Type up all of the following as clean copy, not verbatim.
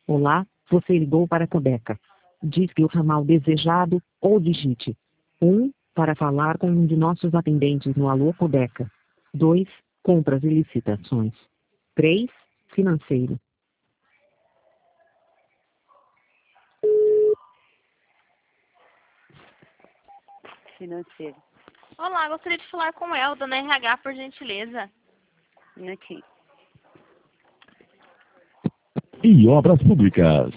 Olá, você ligou para a Codeca. Disque o ramal desejado, ou digite 1 para falar com um de nossos atendentes no Alô Codeca. 2, compras e licitações. 3, financeiro. Financeiro. Olá, gostaria de falar com Elda na RH, por gentileza. Minutinho. E obras públicas.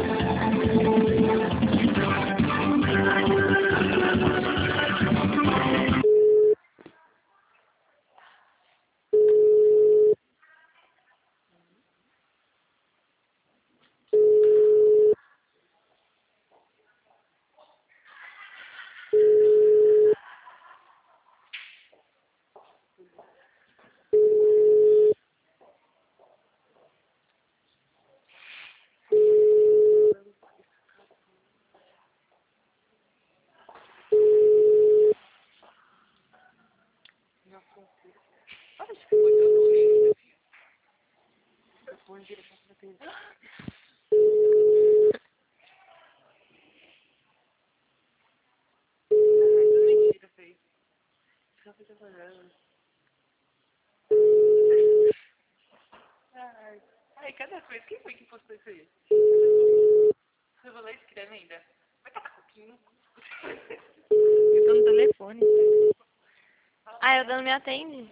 Ai, cadê a coisa? Quem foi que postou isso aí? Revelou isso que ainda? Vai tacar coquinho? Eu tô no telefone. Ah, Elda não me atende?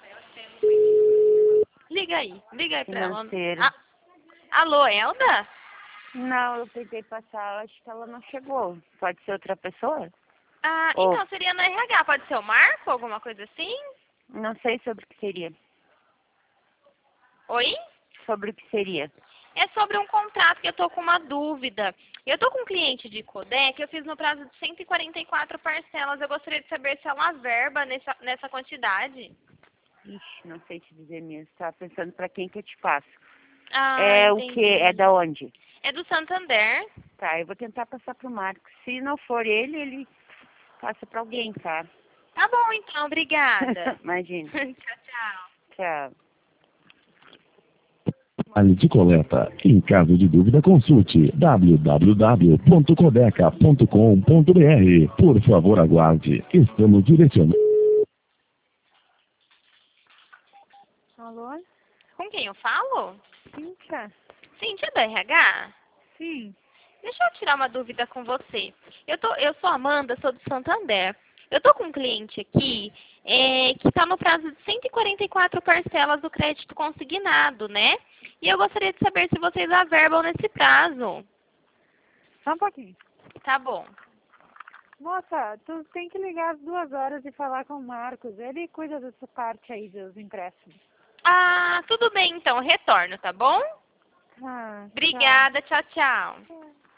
Liga aí pra ela. Financeiro. Ah, alô, Elda? Não, eu tentei passar, acho que ela não chegou. Pode ser outra pessoa? Ah, Ou- então seria no RH, pode ser o Marco, alguma coisa assim? Não sei sobre o que seria. Oi? Sobre o que seria. É sobre um contrato que eu tô com uma dúvida. Eu tô com um cliente de Codec, eu fiz no prazo de 144 parcelas. Eu gostaria de saber se ela verba nessa quantidade. Ixi, não sei te dizer mesmo. Tava pensando pra quem que eu te passo. Ah, É o entendi. que? É da onde? É do Santander. Tá, eu vou tentar passar pro Marcos. Se não for ele, ele passa pra alguém, tá? Tá bom, então. Obrigada. Imagina. Tchau, tchau. Tchau. Ali de coleta. Em caso de dúvida, consulte www.codeca.com.br. Por favor, aguarde. Estamos direcionando. Alô? Com quem eu falo? Cíntia? Cíntia do RH? Sim. Deixa eu tirar uma dúvida com você. Eu sou Amanda, sou do Santander. Eu tô com um cliente aqui que está no prazo de 144 parcelas do crédito consignado, né? E eu gostaria de saber se vocês averbam nesse prazo. Só um pouquinho. Tá bom. Moça, tu tem que ligar às 2 horas e falar com o Marcos. Ele cuida dessa parte aí dos empréstimos. Ah, tudo bem então, eu retorno, tá bom? Ah, Obrigada, tchau, tchau. tchau.